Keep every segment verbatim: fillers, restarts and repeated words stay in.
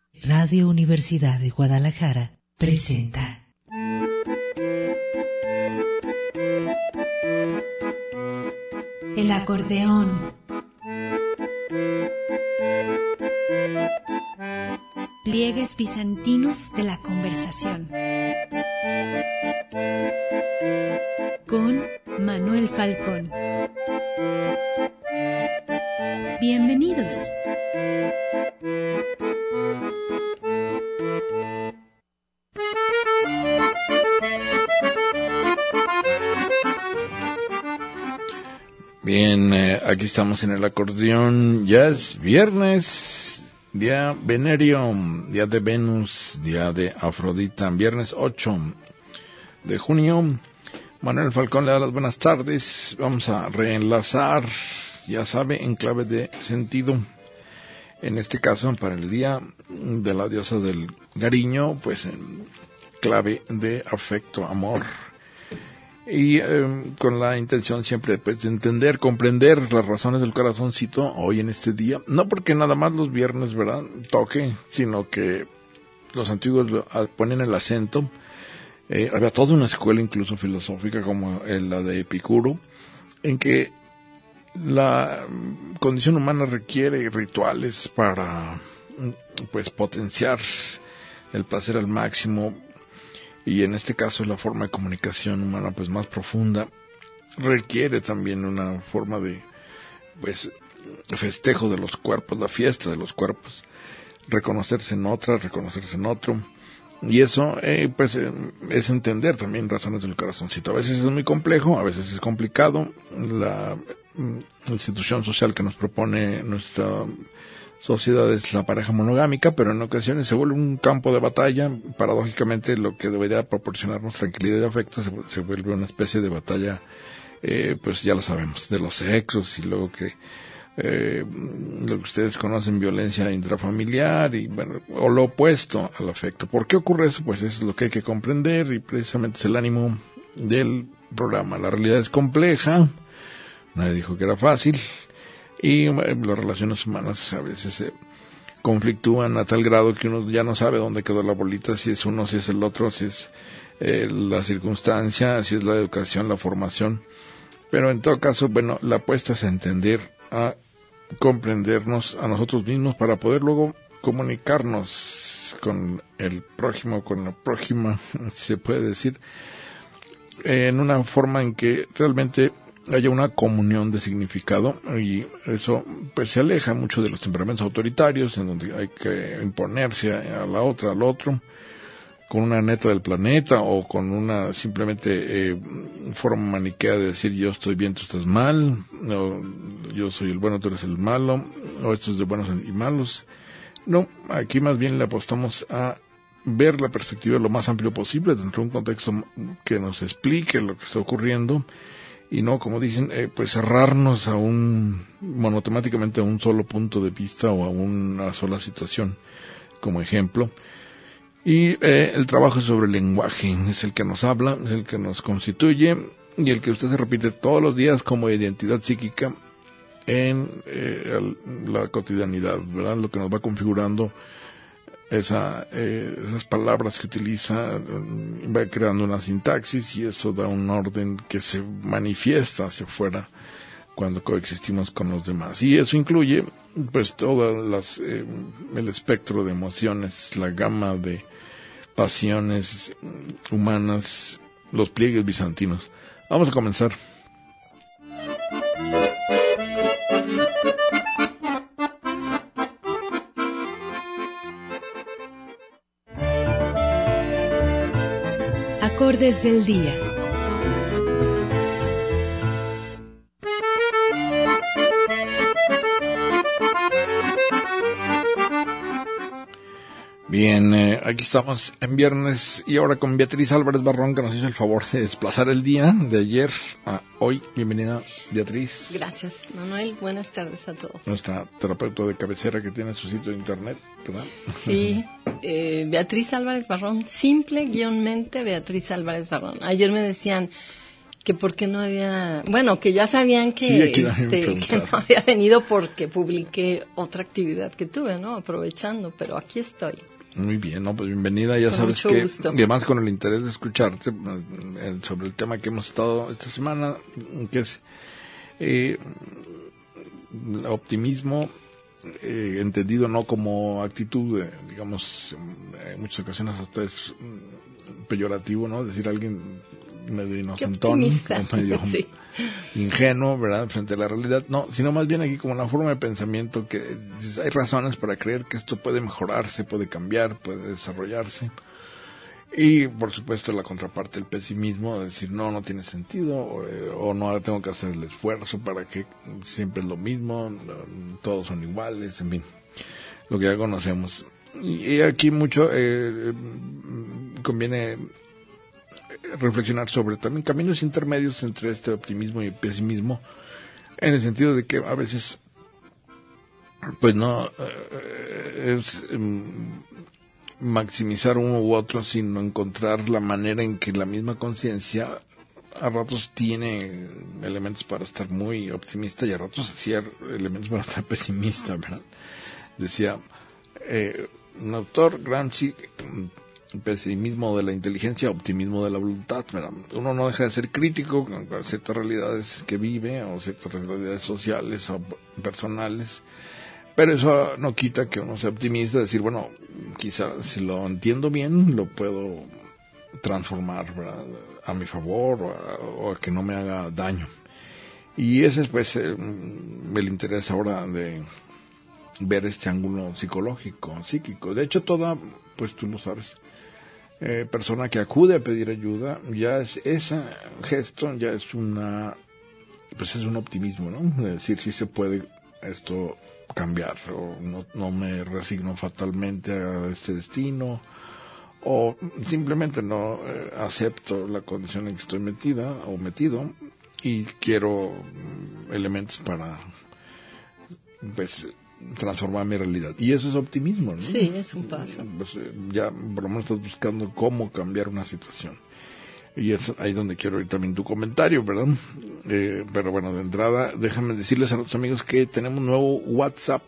Radio Universidad de Guadalajara presenta El acordeón. Pliegues bizantinos de la conversación. Con Manuel Falcón. Bienvenidos. Bien, eh, aquí estamos en el acordeón. Ya es viernes, día venerio, día de Venus, día de Afrodita, viernes ocho de junio. Manuel Falcón le da las buenas tardes. Vamos a reenlazar, ya sabe, en clave de sentido. En este caso, para el día de la diosa del cariño, pues en clave de afecto, amor. Y eh, con la intención siempre pues, de entender, comprender las razones del corazoncito hoy en este día. No porque nada más los viernes, ¿verdad?, toque, sino que los antiguos lo, ponen el acento. Eh, había toda una escuela incluso filosófica como la de Epicuro, en que la condición humana requiere rituales para pues potenciar el placer al máximo. Y en este caso la forma de comunicación humana pues más profunda requiere también una forma de pues festejo de los cuerpos, la fiesta de los cuerpos, reconocerse en otra, reconocerse en otro, y eso eh, pues eh, es entender también razones del corazoncito. A veces es muy complejo, a veces es complicado. La mm, institución social que nos propone nuestra sociedad es la pareja monogámica, pero en ocasiones se vuelve un campo de batalla. Paradójicamente, lo que debería proporcionarnos tranquilidad y afecto se, se vuelve una especie de batalla, eh, pues ya lo sabemos, de los sexos, y luego que eh, lo que ustedes conocen, violencia intrafamiliar, y bueno, o lo opuesto al afecto. ¿Por qué ocurre eso? Pues eso es lo que hay que comprender, y precisamente es el ánimo del programa. La realidad es compleja, nadie dijo que era fácil. Y eh, las relaciones humanas a veces se conflictúan a tal grado que uno ya no sabe dónde quedó la bolita, si es uno, si es el otro, si es eh, la circunstancia, si es la educación, la formación. Pero en todo caso, bueno, la apuesta es a entender, a comprendernos a nosotros mismos para poder luego comunicarnos con el prójimo, con la prójima, si se puede decir, en una forma en que realmente haya una comunión de significado, y eso pues se aleja mucho de los temperamentos autoritarios en donde hay que imponerse a la otra, al otro, con una neta del planeta o con una simplemente eh, forma maniquea de decir yo estoy bien, tú estás mal, o yo soy el bueno, tú eres el malo, o esto es de buenos y malos. No, aquí más bien le apostamos a ver la perspectiva lo más amplio posible dentro de un contexto que nos explique lo que está ocurriendo, y no, como dicen, eh, pues cerrarnos a un, monotemáticamente a un solo punto de vista o a una sola situación como ejemplo. Y eh, el trabajo sobre el lenguaje es el que nos habla, es el que nos constituye, y el que usted se repite todos los días como identidad psíquica en eh, la cotidianidad, ¿verdad? Lo que nos va configurando esa, eh, esas palabras que utiliza, va creando una sintaxis, y eso da un orden que se manifiesta hacia afuera cuando coexistimos con los demás. Y eso incluye pues todas las eh, el espectro de emociones, la gama de pasiones humanas, los pliegues bizantinos. Vamos a comenzar. Acordes del día. Bien, eh, aquí estamos en viernes, y ahora con Beatriz Álvarez Barrón, que nos hizo el favor de desplazar el día de ayer a hoy. Bienvenida, Beatriz. Gracias, Manuel. Buenas tardes a todos. Nuestra terapeuta de cabecera que tiene su sitio de internet, ¿verdad? Sí, eh, Beatriz Álvarez Barrón, simple guión mente Beatriz Álvarez Barrón. Ayer me decían, que por qué no había, bueno, que ya sabían que, Sí, aquí también me este, que preguntaron. no había venido porque publiqué otra actividad que tuve, ¿no? Aprovechando, pero aquí estoy. Muy bien, no, pues bienvenida, ya Con sabes mucho que, gusto. y además con el interés de escucharte eh, sobre el tema que hemos estado esta semana, que es eh, el optimismo, eh, entendido no como actitud, eh, digamos, en muchas ocasiones hasta es mm, peyorativo, ¿no? Decir a alguien medio inocentón, optimista. o medio Sí. ingenuo, ¿verdad?, frente a la realidad. No, sino más bien aquí como una forma de pensamiento que dices, hay razones para creer que esto puede mejorarse, puede cambiar, puede desarrollarse. Y, por supuesto, la contraparte, el pesimismo, de decir, no, no tiene sentido, o, eh, o no tengo que hacer el esfuerzo para que siempre es lo mismo, todos son iguales, en fin, lo que ya conocemos. Y, y aquí mucho eh, conviene reflexionar sobre también caminos intermedios entre este optimismo y pesimismo, en el sentido de que a veces pues no eh, es um, maximizar uno u otro, sino encontrar la manera en que la misma conciencia a ratos tiene elementos para estar muy optimista y a ratos hacía elementos para estar pesimista, ¿verdad? Decía eh, un autor, Gramsci, pesimismo de la inteligencia, optimismo de la voluntad. Mira, uno no deja de ser crítico con ciertas realidades que vive o ciertas realidades sociales o personales, pero eso no quita que uno sea optimista, decir, bueno, quizá si lo entiendo bien lo puedo transformar, ¿verdad?, a mi favor o a, o a que no me haga daño. Y ese es pues eh, el interés ahora de ver este ángulo psicológico, psíquico. De hecho, toda, pues tú lo sabes, Eh, persona que acude a pedir ayuda, ya es ese gesto, ya es una, pues es un optimismo, ¿no? Es decir, si se puede esto cambiar, o no, no me resigno fatalmente a este destino, o simplemente no eh, acepto la condición en que estoy metida o metido y quiero mm, elementos para, pues, transformar mi realidad. Y eso es optimismo, ¿no? Sí, es un paso. Pues, ya por lo menos estás buscando cómo cambiar una situación. Y es ahí donde quiero oír también tu comentario, ¿verdad? Eh, pero bueno, de entrada, déjame decirles a los amigos que tenemos un nuevo WhatsApp.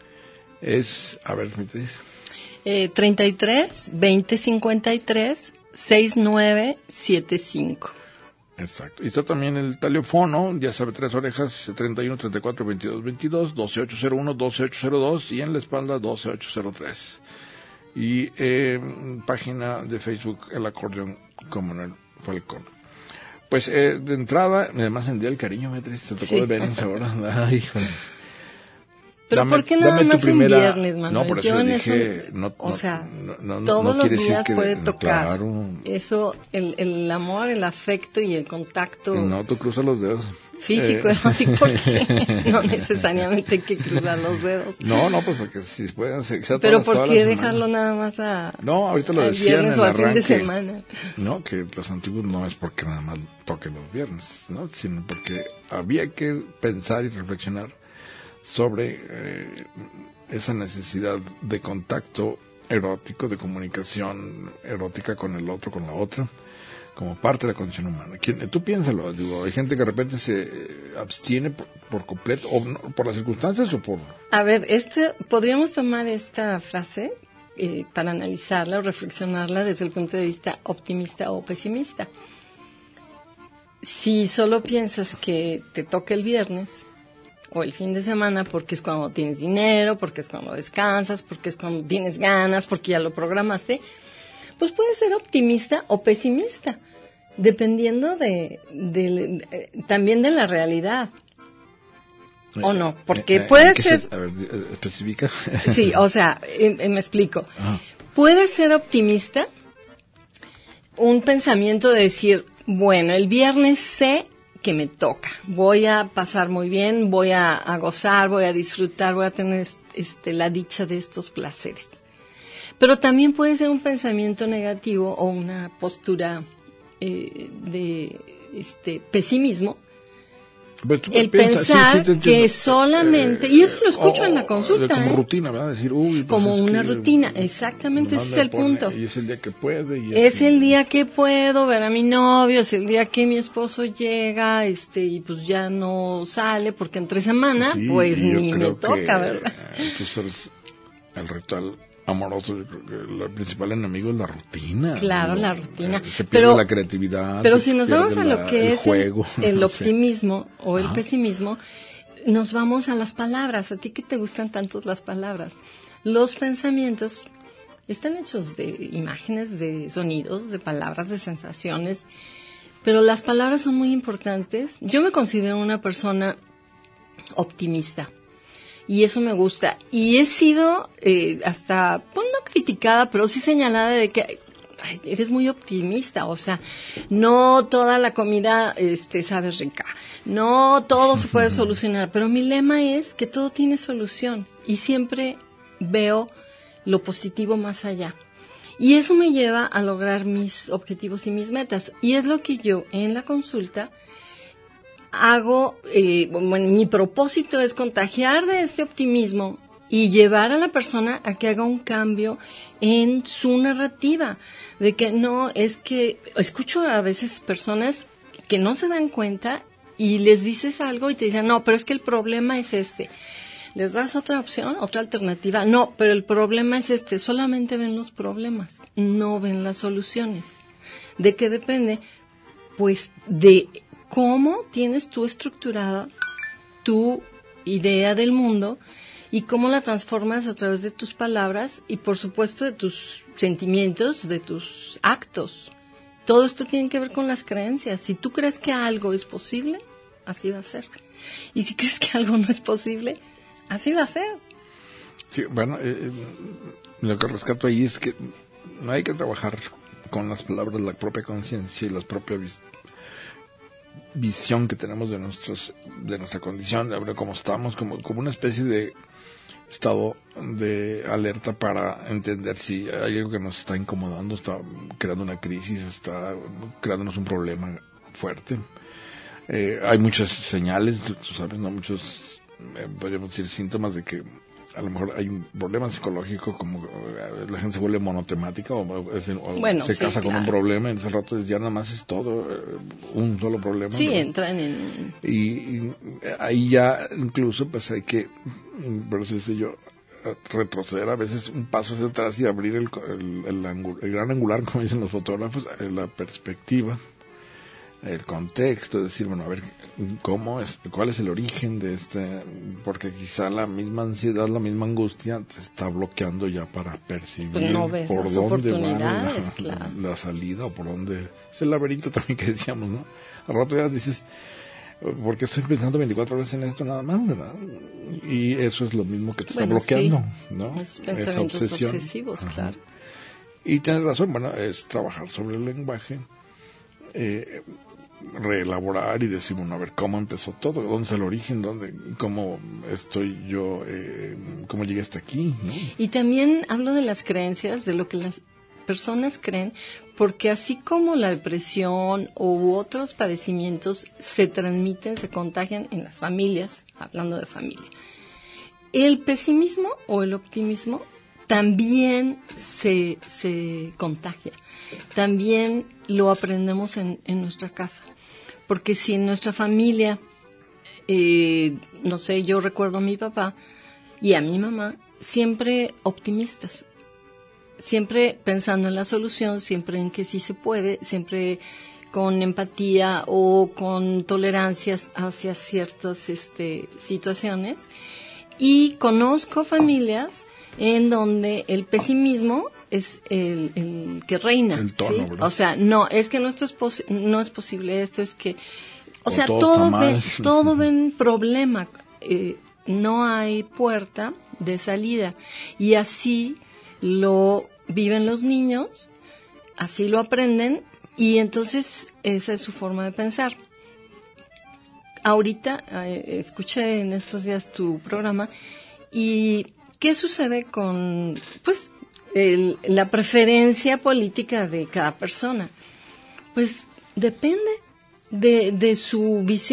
Es, a ver, ¿me dices? Eh, treinta y tres, veinte cincuenta y tres, sesenta y nueve setenta y cinco. Exacto. Y está también el teléfono, ya sabe, tres orejas, treinta y uno, treinta y cuatro, veintidós, veintidós, doce ocho cero uno, doce ocho cero dos y en la espalda doce ocho cero tres. Y eh, página de Facebook, El Acordeón con Manuel Falcón. Pues eh, de entrada, además en el día del cariño, Beatriz, te tocó Sí. de Venus ahora. Ay, híjole. Pero Dame- ¿por qué nada dame tu más primera- en viernes, Manuel? No, por eso Yo le en dije, eso, no, o no, sea, no, no, no todos los quiere decir días que- puede tocar. Claro. Eso, el, el amor, el afecto y el contacto No, tú cruzas los dedos. físico, Eh, erótico, porque no necesariamente hay que cruzar los dedos. No, no, pues porque si pueden ser Pero todas, ¿por todas qué las dejarlo semanas. nada más a, No, ahorita lo al decían viernes en o el al fin de arranque. semana? No, que los antiguos no es porque nada más toquen los viernes, ¿no? Sino porque había que pensar y reflexionar sobre eh, esa necesidad de contacto erótico, de comunicación erótica con el otro, con la otra, como parte de la condición humana. ¿Quién- Tú piénsalo, digo, hay gente que de repente se eh, abstiene por, por completo, o no, por las circunstancias o por... A ver, este, podríamos tomar esta frase eh, para analizarla o reflexionarla desde el punto de vista optimista o pesimista. Si solo piensas que te toca el viernes o el fin de semana porque es cuando tienes dinero, porque es cuando descansas, porque es cuando tienes ganas, porque ya lo programaste, pues puedes ser optimista o pesimista, dependiendo de, de- de- también de la realidad. ¿O no? Porque Eh, eh, puede ¿qué ser... se- a ver, eh, especifica. Sí, o sea, eh, eh, me explico. Ajá. Puede ser optimista un pensamiento de decir, bueno, el viernes sé que me toca, voy a pasar muy bien, voy a, a gozar, voy a disfrutar, voy a tener este, la dicha de estos placeres. Pero también puede ser un pensamiento negativo o una postura eh, de este pesimismo Pues tú el piensas, pensar sí, sí, te entiendo. que solamente, y eso lo escucho o- en la consulta, como ¿eh? rutina, ¿verdad? Decir, uy, pues Como es una que rutina, exactamente, nomás ese es me el pone, punto. Y es el día que puede. Y Es así. el día que puedo ver a mi novio, es el día que mi esposo llega, este, y pues ya no sale, porque entre semana, Sí, pues y yo ni me creo toca, que, ¿verdad? eh, Tú sabes, el ritual amoroso, yo creo que el principal enemigo es la rutina. Claro, ¿no? la rutina. Eh, Se pierde Pero- la creatividad. Pero se si nos pierde vamos a la- lo que el es juego. el, el no sé. optimismo o el Ajá. pesimismo, nos vamos a las palabras. ¿A ti que te gustan tanto las palabras? Los pensamientos están hechos de imágenes, de sonidos, de palabras, de sensaciones, pero las palabras son muy importantes. Yo me considero una persona optimista y eso me gusta. Y he sido eh, hasta, pues no criticada, pero sí señalada de que ay, eres muy optimista, o sea, no toda la comida este, sabe rica, no todo se puede solucionar, pero mi lema es que todo tiene solución y siempre veo lo positivo más allá. Y eso me lleva a lograr mis objetivos y mis metas. Y es lo que yo en la consulta hago, eh, bueno, mi propósito es contagiar de este optimismo y llevar a la persona a que haga un cambio en su narrativa, de que no, es que escucho a veces personas que no se dan cuenta y les dices algo y te dicen, no, pero es que el problema es este. Les das otra opción, otra alternativa, no, pero el problema es este, solamente ven los problemas, no ven las soluciones. ¿De qué depende? Pues de cómo tienes tú estructurada tu idea del mundo y cómo la transformas a través de tus palabras y por supuesto de tus sentimientos, de tus actos. Todo esto tiene que ver con las creencias. Si tú crees que algo es posible, así va a ser. Y si crees que algo no es posible, así va a ser. Sí, bueno, eh, lo que rescato ahí es que no hay que trabajar con las palabras, la propia conciencia y la propia vis- visión que tenemos de nuestros, de nuestra condición, de ahora cómo estamos, como, como una especie de estado de alerta para entender si hay algo que nos está incomodando, está creando una crisis, está creándonos un problema fuerte. Eh, hay muchas señales, tú, tú sabes, no muchos, eh, podríamos decir, síntomas de que a lo mejor hay un problema psicológico, como eh, la gente se vuelve monotemática o, es, o Bueno, se sí, casa con claro. un problema y en ese rato ya nada más es todo, eh, un solo problema. Sí, ¿no? entran en... Y, y ahí ya incluso pues hay que, por eso decía yo, retroceder a veces un paso hacia atrás y abrir el, el, el, angu- el gran angular, como dicen los fotógrafos, la perspectiva, el contexto, decir, bueno, a ver, cómo es, cuál es el origen de este, porque quizá la misma ansiedad, la misma angustia te está bloqueando ya para percibir Pues no ves por las dónde va la, oportunidades, claro. la salida o por dónde, es el laberinto también que decíamos, ¿no? Al rato ya dices, ¿por qué estoy pensando veinticuatro horas en esto nada más, verdad? Y eso es lo mismo que te Bueno, está bloqueando, sí. ¿no? Es pensamientos Esa obsesión. obsesivos, Ajá. claro. Y tienes razón, bueno, es trabajar sobre el lenguaje, eh, reelaborar y decir, bueno, a ver, ¿cómo empezó todo? ¿Dónde es el origen? ¿Dónde, cómo estoy yo, eh, cómo llegué hasta aquí? ¿No? Y también hablo de las creencias, de lo que las personas creen, porque así como la depresión u otros padecimientos se transmiten, se contagian en las familias, hablando de familia, el pesimismo o el optimismo también se, se contagia, también lo aprendemos en, en nuestra casa, porque si en nuestra familia, eh, no sé, yo recuerdo a mi papá y a mi mamá, siempre optimistas, siempre pensando en la solución, siempre en que sí se puede, siempre con empatía o con tolerancias hacia ciertas este, situaciones. Y conozco familias en donde el pesimismo es el, el que reina. El tono, ¿sí? ¿verdad? O sea, no, es que no, esto es, posi- no es posible esto, es que... O, O sea, todo todo, está mal. ven, todo ven problema. Eh, no hay puerta de salida. Y así lo viven los niños, así lo aprenden, y entonces esa es su forma de pensar. Ahorita eh, escuché en estos días tu programa y ¿qué sucede con pues el, la preferencia política de cada persona? Pues depende de, de su visión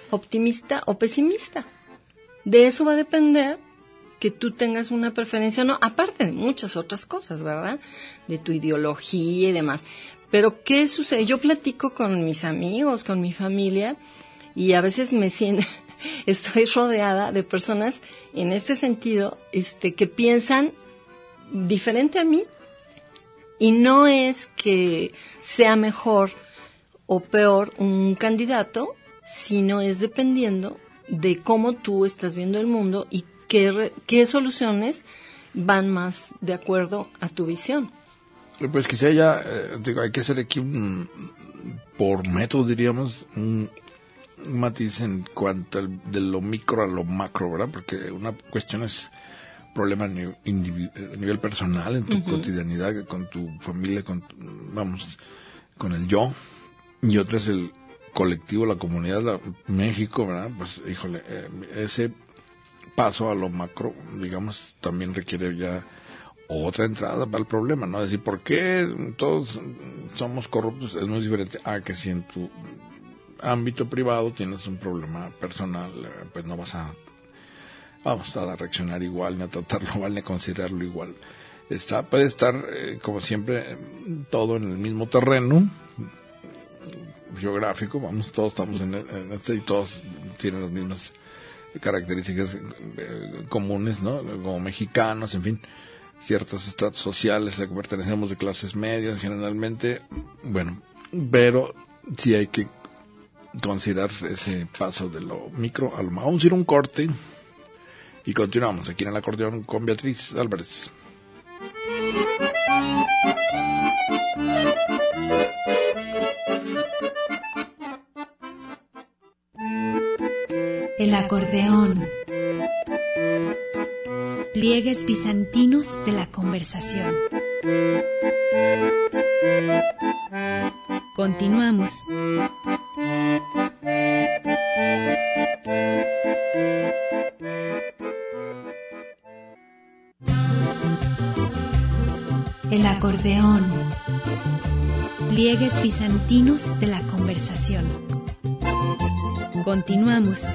optimista o pesimista. De eso va a depender que tú tengas una preferencia, no, aparte de muchas otras cosas, ¿verdad? De tu ideología y demás. Pero, ¿qué sucede? Yo platico con mis amigos, con mi familia, y a veces me siento, estoy rodeada de personas en este sentido, este, que piensan diferente a mí, y no es que sea mejor o peor un candidato, sino es dependiendo de cómo tú estás viendo el mundo y qué, re, qué soluciones van más de acuerdo a tu visión. Pues quizá ya, eh, digo, hay que hacer aquí un, por método diríamos, un, un matiz en cuanto al, de lo micro a lo macro, ¿verdad? Porque una cuestión es problema a nivel, a nivel personal, en tu uh-huh. cotidianidad, con tu familia, con tu, vamos, con el yo, y otro es el colectivo, la comunidad, la, México, ¿verdad? Pues, híjole, eh, ese paso a lo macro, digamos, también requiere ya otra entrada para el problema, ¿no? Es decir, ¿por qué todos somos corruptos? Es muy diferente a que si en tu ámbito privado tienes un problema personal, pues no vas a, vamos a reaccionar igual, ni a tratarlo igual, ni a considerarlo igual. Está, puede estar, eh, como siempre, todo en el mismo terreno geográfico, vamos, todos estamos en, en este y todos tienen las mismas características eh, comunes, ¿no? Como mexicanos, en fin, ciertos estratos sociales, le pertenecemos de clases medias generalmente, bueno, pero sí hay que considerar ese paso de lo micro a lo macro. Vamos a ir a un corte y continuamos aquí en el acordeón con Beatriz Álvarez. El acordeón. Pliegues bizantinos de la conversación. Continuamos. El acordeón. Pliegues bizantinos de la conversación. Continuamos.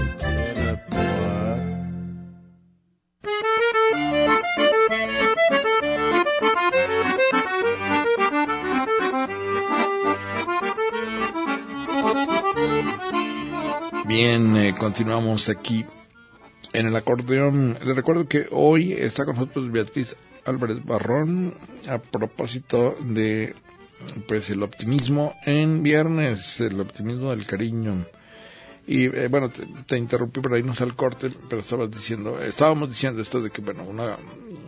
Bien, eh, continuamos aquí en el acordeón. Les recuerdo que hoy está con nosotros Beatriz Álvarez Barrón a propósito de pues el optimismo en viernes, el optimismo del cariño. Y eh, bueno, te, te interrumpí por ahí, no sé el corte, pero estabas diciendo, estábamos diciendo esto de que bueno, una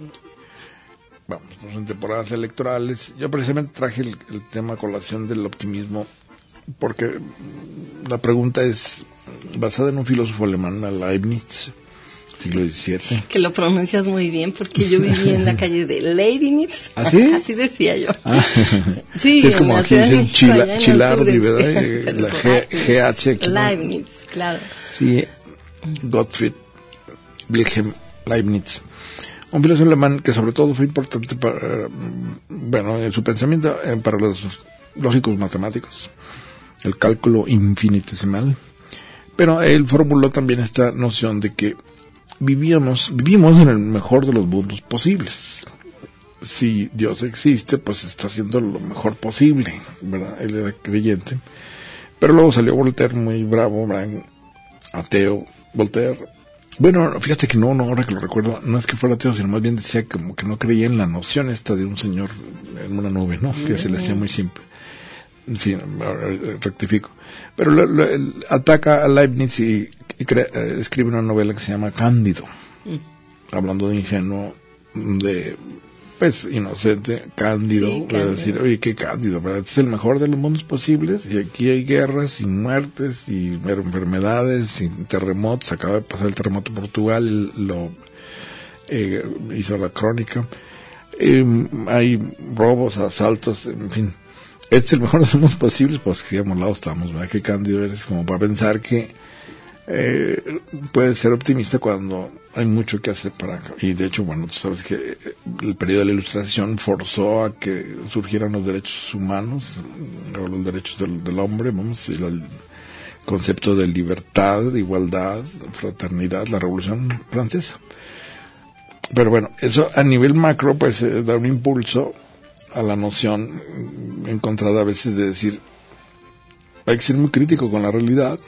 vamos, en temporadas electorales, yo precisamente traje el, el tema a colación del optimismo porque la pregunta es basada en un filósofo alemán, Leibniz, siglo diecisiete. Que lo pronuncias muy bien porque yo viví en la calle de Leibniz. ¿Ah, sí? Así decía yo. Ah. Sí, sí, es como aquí dicen Chila, Chilardi, sur, ¿verdad? este, La G, G H. Aquí, Leibniz, ¿no? Claro. Sí, Gottfried Wilhelm Leibniz. Un filósofo alemán que sobre todo fue importante para, bueno, en su pensamiento eh, para los lógicos matemáticos, el cálculo infinitesimal. Pero él formuló también esta noción de que vivíamos, vivimos en el mejor de los mundos posibles. Si Dios existe, pues está haciendo lo mejor posible, ¿verdad? Él era creyente. Pero luego salió Voltaire muy bravo, ¿verdad? Ateo, Voltaire. Bueno, fíjate que no, no, ahora que lo recuerdo, no es que fuera ateo, sino más bien decía como que no creía en la noción esta de un señor en una nube, ¿no? Que se le hacía muy simple. Sí, rectifico. Pero lo, lo, el, ataca a Leibniz y, y crea, eh, escribe una novela que se llama Cándido, mm. hablando de ingenuo, de, pues, inocente, cándido, sí, para decir, oye, qué cándido, ¿verdad? Este es el mejor de los mundos posibles, y aquí hay guerras, y muertes, y enfermedades, y terremotos, acaba de pasar el terremoto en Portugal, lo eh, hizo la crónica, eh, hay robos, asaltos, en fin. Este es el mejor de los mundos posibles, pues que digamos, lado estamos, ¿verdad? Qué cándido eres, como para pensar que eh, puedes ser optimista cuando hay mucho que hacer para... Y de hecho, bueno, tú sabes que el periodo de la Ilustración forzó a que surgieran los derechos humanos, o los derechos del, del hombre, vamos, y la concepto de libertad, de igualdad, fraternidad, la Revolución Francesa. Pero bueno, eso a nivel macro pues eh, da un impulso a la noción encontrada a veces de decir, hay que ser muy crítico con la realidad.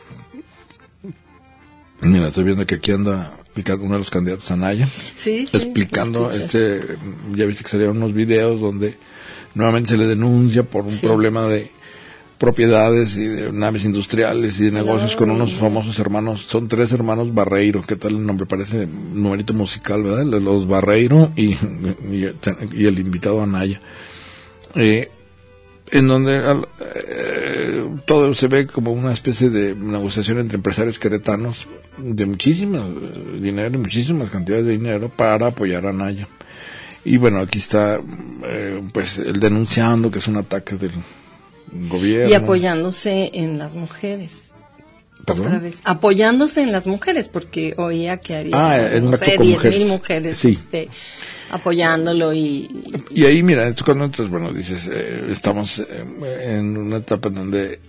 Mira, estoy viendo que aquí anda uno de los candidatos, Anaya, sí, sí, explicando, este, ya viste que salieron unos videos donde nuevamente se le denuncia por un sí. problema de propiedades y de naves industriales y de negocios con unos famosos hermanos, son tres hermanos Barreiro, ¿qué tal el nombre? Parece un numerito musical, ¿verdad? Los Barreiro y, y, y el invitado Anaya. Eh, en donde eh, todo se ve como una especie de negociación entre empresarios queretanos de muchísimo dinero, muchísimas cantidades de dinero para apoyar a Anaya. Y bueno, aquí está eh, pues el denunciando que es un ataque del gobierno. Y apoyándose en las mujeres. ¿Perdón? Otra vez. Apoyándose en las mujeres, porque oía que había ah, no sé, diez mil mujeres sí. este, apoyándolo y, y... Y ahí, mira, cuando entonces, bueno, dices, eh, estamos eh, en una etapa en donde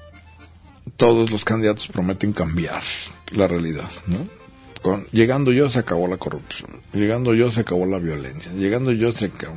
todos los candidatos prometen cambiar la realidad, ¿no? Con, llegando yo se acabó la corrupción, llegando yo se acabó la violencia, llegando yo se acabó...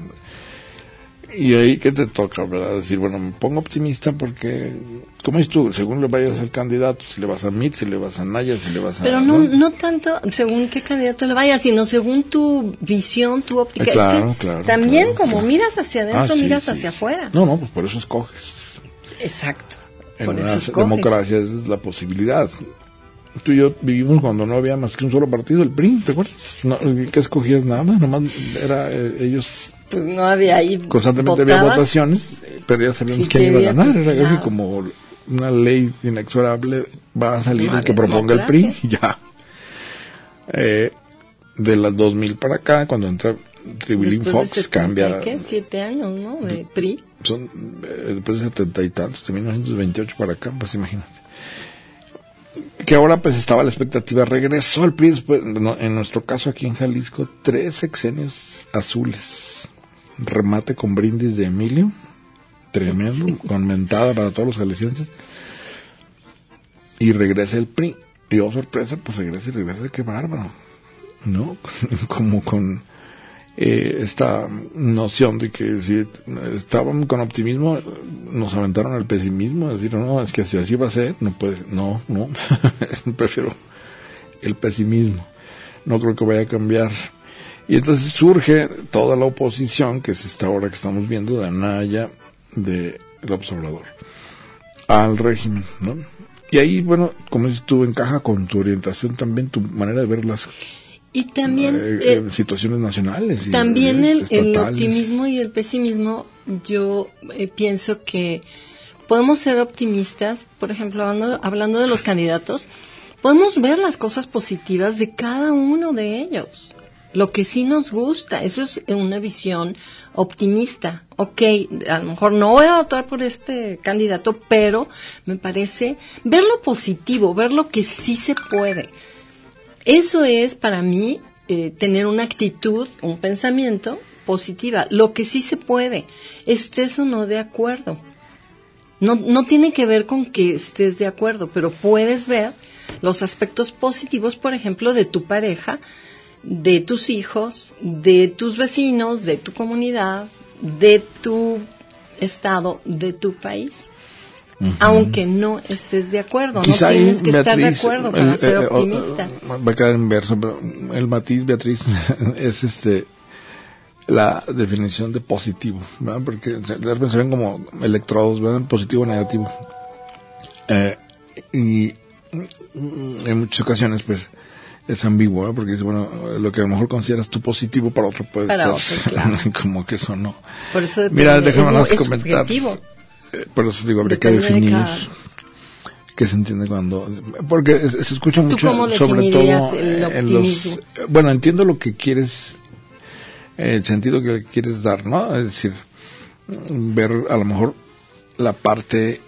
Y ahí que te toca, ¿verdad? Decir, bueno, me pongo optimista porque, ¿cómo es tú? Según le vayas al candidato, si le vas a Mitt, si le vas a Naya, si le vas a... Pero no, no, no tanto según qué candidato le vayas, sino según tu visión, tu óptica. Eh, claro, es que claro. También claro, como claro. miras hacia adentro, ah, sí, miras sí, hacia sí. afuera. No, no, pues por eso escoges. Exacto. En por una eso escoges. democracia es la posibilidad. Tú y yo vivimos cuando no había más que un solo partido, el P R I, ¿te acuerdas? No, que escogías nada, nomás era eh, ellos... Pues no había ahí. Constantemente votabas, había votaciones, pero ya sabíamos si quién iba a ganar. Era claro. casi como una ley inexorable. Va a salir no el que proponga el P R I democracia. y ya. Eh, de las dos mil para acá, cuando entra Tribilín Fox, de cambia. ¿Qué? Siete años, ¿no? De P R I. Son eh, después de setenta y tantos, de mil novecientos veintiocho para acá, pues imagínate. Que ahora pues estaba la expectativa, regresó el P R I después, no, en nuestro caso aquí en Jalisco, tres sexenios azules. Remate con brindis de Emilio, tremendo, sí. Con mentada para todos los jaliscienses. Y regresa el P R I. Y oh, sorpresa, pues regresa y regresa, qué bárbaro. ¿No? Como con eh, esta noción de que si estaban con optimismo, nos aventaron al pesimismo, decir, no, es que si así va a ser, no puede, no, no, prefiero el pesimismo. No creo que vaya a cambiar. Y entonces surge toda la oposición, que es esta hora que estamos viendo, de Anaya, de López Obrador, al régimen, ¿no? Y ahí, bueno, como dices tú, encaja con tu orientación también, tu manera de ver las y también, eh, eh, situaciones nacionales. Y también el, estatales. El optimismo y el pesimismo, yo eh, pienso que podemos ser optimistas, por ejemplo, hablando, hablando de los candidatos, podemos ver las cosas positivas de cada uno de ellos. Lo que sí nos gusta, eso es una visión optimista. Ok, a lo mejor no voy a votar por este candidato, pero me parece ver lo positivo, ver lo que sí se puede. Eso es para mí eh, tener una actitud, un pensamiento positiva. Lo que sí se puede, estés o no de acuerdo. No, no tiene que ver con que estés de acuerdo, pero puedes ver los aspectos positivos, por ejemplo, de tu pareja, de tus hijos, de tus vecinos, de tu comunidad, de tu estado, de tu país, uh-huh. Aunque no estés de acuerdo. Quizá no tienes que Beatriz, estar de acuerdo para el, ser eh, optimista. Eh, va a quedar en verso, pero el matiz, Beatriz, es este la definición de positivo, ¿verdad? Porque de repente se ven como electrodos, ¿verdad? Positivo o negativo. Eh, y en muchas ocasiones, pues, es ambiguo, ¿eh? Porque dice, bueno, lo que a lo mejor consideras tú positivo para otro puede para ser otro, claro. Como que eso no. Por eso depende, mira, déjame es, es comentar. Eh, por eso digo, habría depende que definir de qué se entiende cuando, porque se, se escucha mucho, sobre todo en los, bueno, entiendo lo que quieres, el sentido que quieres dar, ¿no? Es decir, ver a lo mejor la parte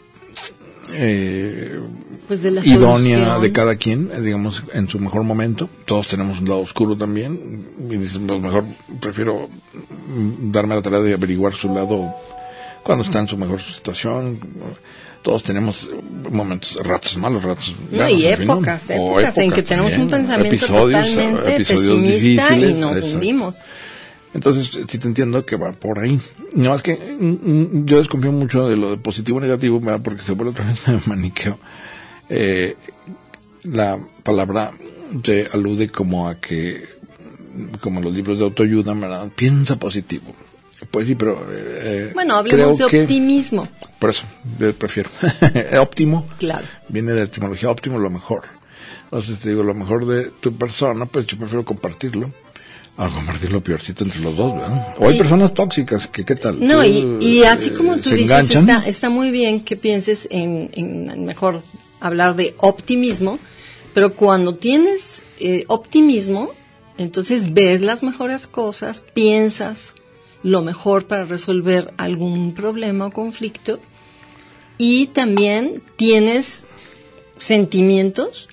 Eh, pues de la idónea solución. De cada quien, digamos, en su mejor momento. Todos tenemos un lado oscuro también, y dicen, pues mejor prefiero darme la tarea de averiguar su lado cuando está en su mejor situación. Todos tenemos momentos, ratos malos, ratos no, buenos, y en fin, ¿no? épocas, O épocas, épocas en que tenemos también, un pensamiento episodios, totalmente episodios pesimista difíciles, y nos exacto. hundimos. Entonces, sí te entiendo que va por ahí. No más que mm, yo desconfío mucho de lo de positivo y negativo, ¿verdad? Porque se vuelve otra vez medio maniqueo. Eh, la palabra se alude como a que, como los libros de autoayuda, ¿verdad? Piensa positivo. Pues sí, pero eh, bueno, hablemos de que, optimismo. Por eso, yo prefiero. Óptimo. Claro. Viene de la etimología óptimo, lo mejor. Entonces te digo, lo mejor de tu persona, pues yo prefiero compartirlo a compartir lo peorcito entre los dos, ¿verdad? O hay y, personas tóxicas que, ¿qué tal? No, y, y así como tú dices, está, está muy bien que pienses en, en mejor hablar de optimismo, pero cuando tienes eh, optimismo, entonces ves las mejores cosas, piensas lo mejor para resolver algún problema o conflicto, y también tienes sentimientos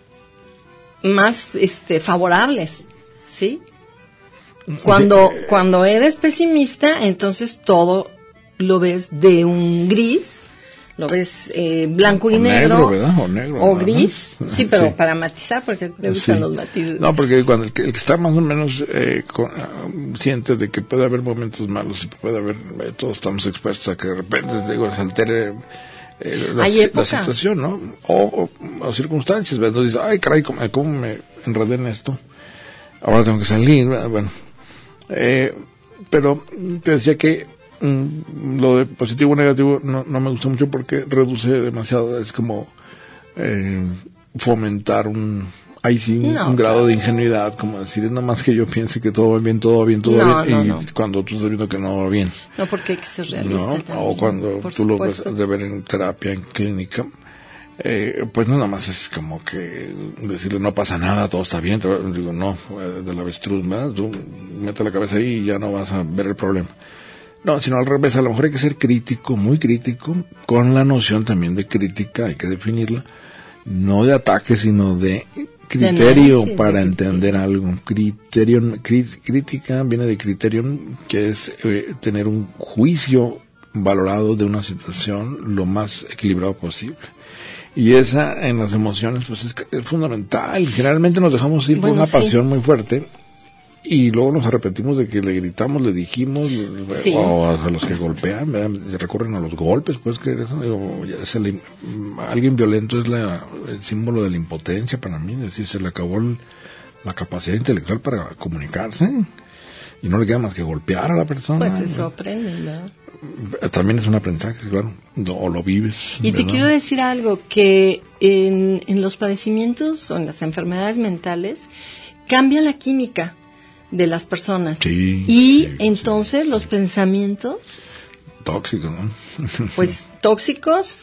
más este favorables, ¿sí? Cuando, sí. cuando eres pesimista, entonces todo lo ves de un gris, lo ves eh, blanco y o negro, negro, ¿verdad? O negro, o gris, ¿no? sí, pero sí. para matizar, porque me gustan sí. los matices. No, porque cuando el que, el que está más o menos eh, consciente de que puede haber momentos malos y puede haber, eh, todos estamos expuestos a que de repente, digo, se altere eh, la, la situación, ¿no? O, o, o circunstancias, ¿verdad? Entonces dices, ay, caray, ¿cómo, cómo me enredé en esto? Ahora tengo que salir, ¿verdad? Bueno, eh, pero te decía que mm, lo de positivo o negativo no, no me gusta mucho porque reduce demasiado, es como eh, fomentar un ahí sí un, no, un grado claro. de ingenuidad, como decir, es nomás que yo piense que todo va bien, todo va bien, todo no, va bien, no, y no. cuando tú estás viendo que no va bien. No, porque hay que ser realista. ¿No? También, o cuando tú supuesto. lo ves de ver en terapia, en clínica, eh, pues no nada más es como que decirle no pasa nada, todo está bien, digo, no, de la avestruz, ¿verdad? Tú mete la cabeza ahí y ya no vas a ver el problema. No, sino al revés, a lo mejor hay que ser crítico, muy crítico, con la noción también de crítica, hay que definirla, no de ataque, sino de criterio de para de entender algo. Criterio, cri- crítica viene de criterion, que es eh, tener un juicio valorado de una situación lo más equilibrado posible. Y esa en las emociones pues es, es fundamental. Generalmente nos dejamos ir bueno, por una sí. pasión muy fuerte y luego nos arrepentimos de que le gritamos, le dijimos, sí. o a los que golpean, ¿verdad? Recurren a los golpes, ¿puedes creer eso? Digo, es el, alguien violento es la, el símbolo de la impotencia para mí, es decir, se le acabó el, la capacidad intelectual para comunicarse y no le queda más que golpear a la persona. Pues eso aprende, ¿verdad? También es un aprendizaje, claro, o lo vives. Y ¿verdad? Te quiero decir algo, que en, en los padecimientos o en las enfermedades mentales cambia la química de las personas. Sí, y sí, entonces sí. los pensamientos tóxicos, ¿no? Pues tóxicos,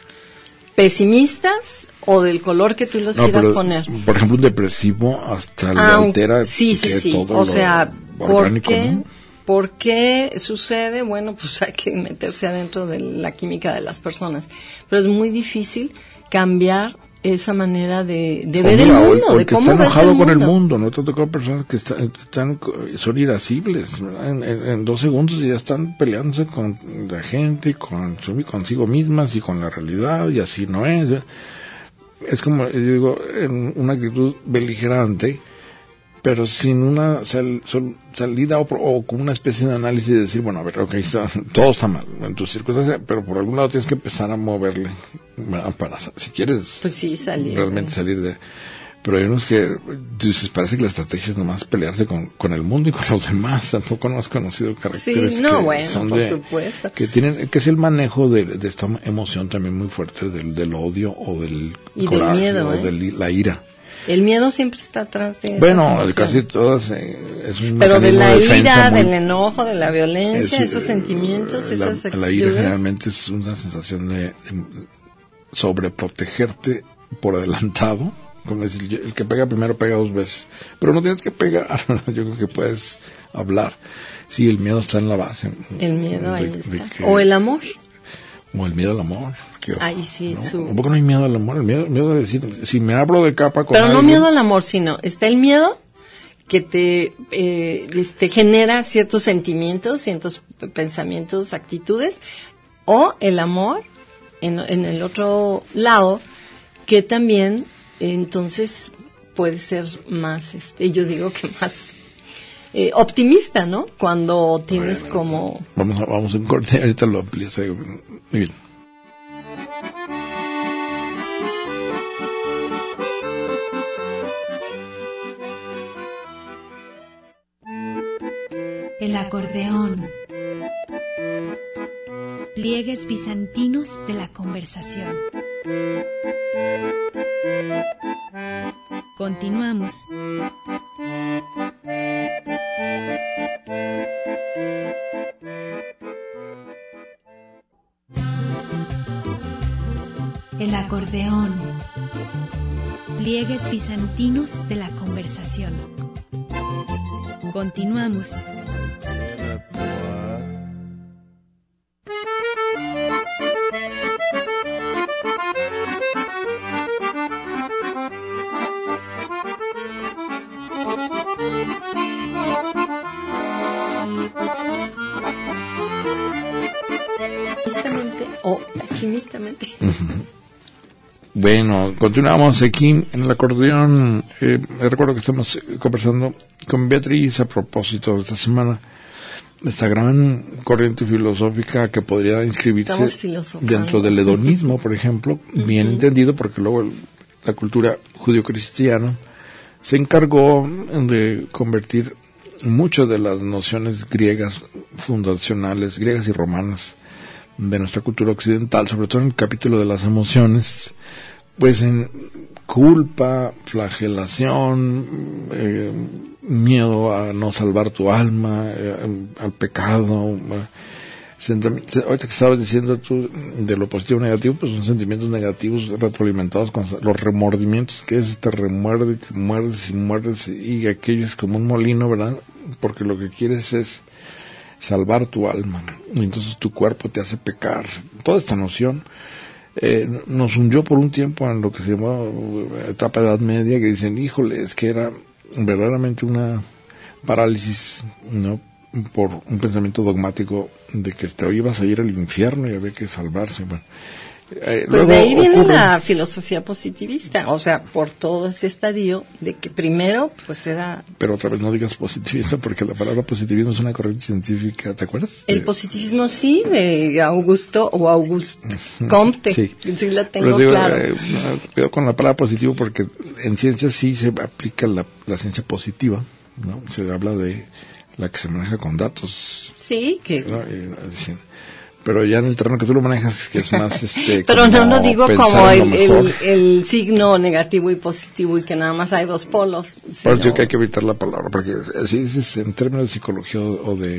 pesimistas o del color que tú los no, quieras pero, poner. Por ejemplo, un depresivo hasta le ah, altera sí, sí, que sí. todo o sea, orgánico, ¿por qué? ¿no? ¿Por qué sucede? Bueno, pues hay que meterse adentro de la química de las personas. Pero es muy difícil cambiar esa manera de, de ver el mundo, o el, o el de que cómo está ves enojado el con mundo. el mundo, no te ha tocado personas que está, están, son irascibles, en, en, en dos segundos ya están peleándose con la gente, con consigo mismas y con la realidad, y así no es. Es como, yo digo, en una actitud beligerante, pero sin una sal, sol, salida o, o con una especie de análisis de decir, bueno, a ver, ok, está, todo está mal en tus circunstancias, pero por algún lado tienes que empezar a moverle, para, si quieres pues sí, salir, realmente ¿no? salir de... Pero hay unos que, dices, parece que la estrategia es nomás pelearse con, con el mundo y con los demás. Tampoco no has conocido caracteres sí, no, que bueno, son por de, supuesto. que tienen, que es el manejo de, de esta emoción también muy fuerte del, del odio o del y coraje del miedo, o ¿eh? de la ira. El miedo siempre está atrás de bueno, esas casi todas eh, es un pero de la de ira, muy, del enojo, de la violencia, es, esos sentimientos, la, esas actitudes. La ira generalmente es una sensación de, de sobreprotegerte por adelantado, como decir, el que pega primero pega dos veces, pero no tienes que pegar. Yo creo que puedes hablar. Sí, el miedo está en la base. El miedo de, ahí de está. Que, o el amor. O el miedo al amor. Que, Ahí sí, ¿no? su... ¿Por qué no hay miedo al amor? El miedo, miedo de decir, si me hablo de capa con Pero no alguien, miedo al amor, sino está el miedo que te eh, este, genera ciertos sentimientos, ciertos pensamientos, actitudes, O el amor en, en el otro lado, que también entonces puede ser más, este, yo digo que más eh, optimista, ¿no? Cuando tienes bueno, como... Vamos a, vamos a un corte, ahorita lo amplías. Muy bien. El acordeón. Pliegues bizantinos de la conversación. Continuamos. El acordeón. Pliegues bizantinos de la conversación. Continuamos. O optimistamente. Bueno, continuamos aquí en el acordeón. Eh, recuerdo que estamos conversando con Beatriz a propósito de esta semana, de esta gran corriente filosófica que podría inscribirse dentro del hedonismo, por ejemplo, bien uh-huh. entendido, porque luego el, la cultura judio-cristiana se encargó de convertir muchas de las nociones griegas fundacionales, griegas y romanas, de nuestra cultura occidental, sobre todo en el capítulo de las emociones, pues en culpa, flagelación, eh, miedo a no salvar tu alma, eh, al pecado. Eh, ahorita que estabas diciendo tú de lo positivo y negativo, pues son sentimientos negativos retroalimentados con los remordimientos, que es te remuerde, te muerdes y muerdes, y aquello es como un molino, ¿verdad? Porque lo que quieres es salvar tu alma, y entonces tu cuerpo te hace pecar. Toda esta noción eh, nos hundió por un tiempo en lo que se llamó etapa de Edad Media, que dicen, híjole, es que era verdaderamente una parálisis, ¿no?, por un pensamiento dogmático de que te ibas a ir al infierno y había que salvarse. Bueno, Eh, pues de ahí viene ocurre... la filosofía positivista, o sea, por todo ese estadio de que primero, pues era... Pero otra vez no digas positivista, porque la palabra positivismo es una corriente científica, ¿te acuerdas? El positivismo sí, de Augusto o Auguste Comte, sí, sí la tengo digo, claro. Eh, cuidado con la palabra positivo, porque en ciencia sí se aplica la, la ciencia positiva, ¿no? Se habla de la que se maneja con datos. Sí, que... ¿no? Y, así, pero ya en el terreno que tú lo manejas, que es más... este pero no lo digo como el, el, el signo negativo y positivo y que nada más hay dos polos. Por eso sino... que hay que evitar la palabra, porque así dices en términos de psicología o de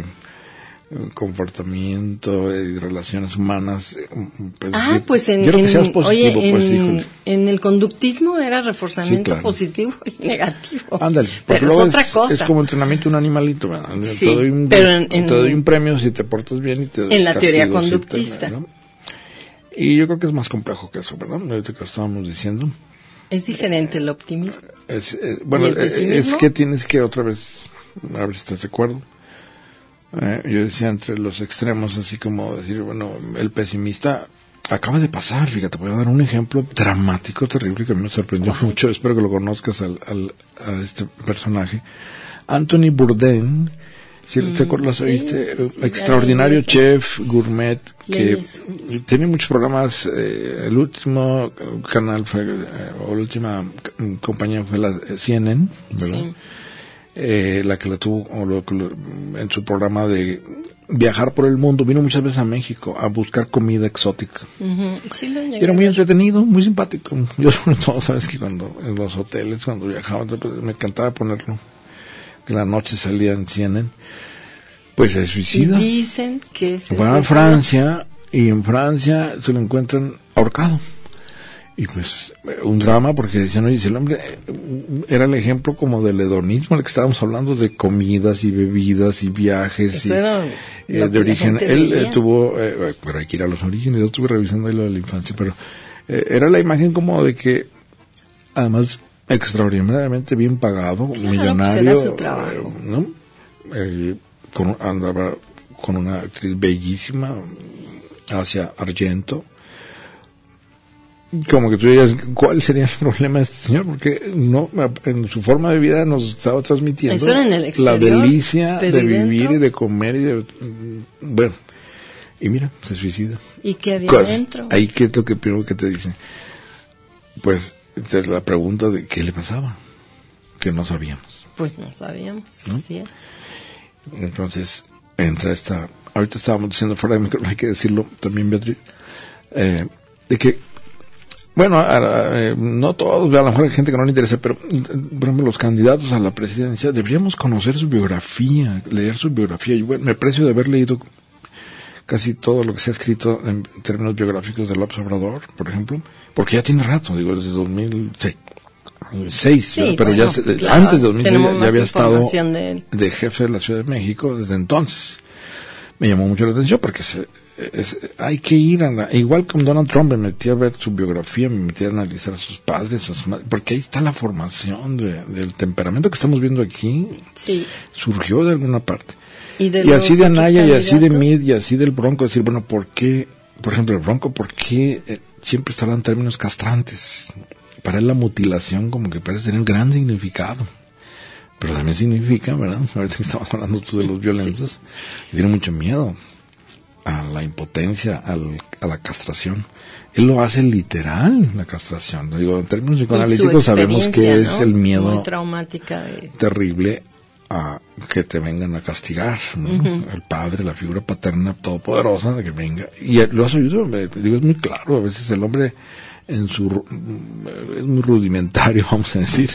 comportamiento y relaciones humanas. Pues, ah, decir, pues en, en, positivo, oye, pues, en, en el conductismo era reforzamiento sí, claro. positivo y negativo. Ándale, porque pero luego es otra es, cosa. Es como entrenamiento de un animalito, ¿verdad? Sí, te doy un, pero en, te doy un premio si te portas bien y te doy en la castigo, teoría conductista. Si te, ¿no? Y yo creo que es más complejo que eso, ¿verdad? Ahorita que lo estábamos diciendo. Es diferente el optimismo. Es, es, bueno, es, es que tienes que otra vez, a ver si estás de acuerdo. Eh, yo decía entre los extremos, así como decir, bueno, el pesimista acaba de pasar, fíjate, voy a dar un ejemplo dramático, terrible, que a mí me sorprendió uh-huh. mucho, espero que lo conozcas al, al, a este personaje, Anthony Bourdain, si mm, te acuerdas, sí, oíste, sí, sí, extraordinario chef, gourmet, que tiene muchos programas, eh, el último canal fue, eh, o la última compañía fue la C N N, ¿verdad? Sí. Eh, la que la tuvo o lo, lo, en su programa de viajar por el mundo, vino muchas veces a México a buscar comida exótica. Uh-huh. Sí, lo era muy entretenido, muy simpático. Yo sobre todo, sabes que cuando en los hoteles, cuando viajaba, me encantaba ponerlo, que la noche salía en C N N, pues se suicida. Y dicen que se va a Francia y en Francia se lo encuentran ahorcado. Y pues un drama, porque decían, oye, si el hombre era el ejemplo como del hedonismo, el que estábamos hablando de comidas y bebidas y viajes y, eh, de origen. Él eh, tuvo, eh, pero hay que ir a los orígenes, yo estuve revisando ahí lo de la infancia, pero eh, era la imagen como de que, además, extraordinariamente bien pagado, claro, millonario, pues era su trabajo. Eh, ¿no? Eh, con, andaba con una actriz bellísima, hacia Argento. Como que tú digas, ¿cuál sería el problema de este señor? Porque no, en su forma de vida nos estaba transmitiendo Eso era en el exterior, la delicia de vivir dentro? y de comer y de... Bueno, y mira, se suicida. ¿Y qué había ¿Cuál? dentro? Ahí, ¿qué es lo que primero que te dice? Pues, es la pregunta de qué le pasaba, que no sabíamos. Pues no sabíamos, ¿No? así es. Entonces, entra esta... Ahorita estábamos diciendo fuera de micrófono, hay que decirlo también, Beatriz, eh, de que bueno, eh, no todos, a lo mejor hay gente que no le interesa, pero por ejemplo los candidatos a la presidencia deberíamos conocer su biografía, leer su biografía. Yo bueno, me aprecio de haber leído casi todo lo que se ha escrito en términos biográficos de López Obrador, por ejemplo, porque ya tiene rato, digo, desde dos mil seis, sí, pero bueno, ya se, claro, antes de dos mil seis ya, ya había estado de, de jefe de la Ciudad de México desde entonces. Me llamó mucho la atención porque se, es, hay que ir a la, igual con Donald Trump, me metí a ver su biografía, me metí a analizar a sus padres, a sus madres, porque ahí está la formación de, del temperamento que estamos viendo aquí. Sí. Surgió de alguna parte. Y, de y así de Anaya y candidatos? así de Mid y así del Bronco, decir, bueno, ¿por qué, por ejemplo, el Bronco, por qué eh, siempre está en términos castrantes? Para él la mutilación como que parece tener un gran significado. Pero también significa, ¿verdad? Ahorita que estamos hablando tú de los violentos, sí. Tiene mucho miedo a la impotencia, al, a la castración. Él lo hace literal, la castración. Digo, en términos psicoanalíticos sabemos que ¿no? es el miedo muy traumática de... terrible a que te vengan a castigar, ¿no? Uh-huh. El padre, la figura paterna todopoderosa de que venga. Y lo has oído, digo, es muy claro. A veces el hombre en su es muy rudimentario, vamos a decir.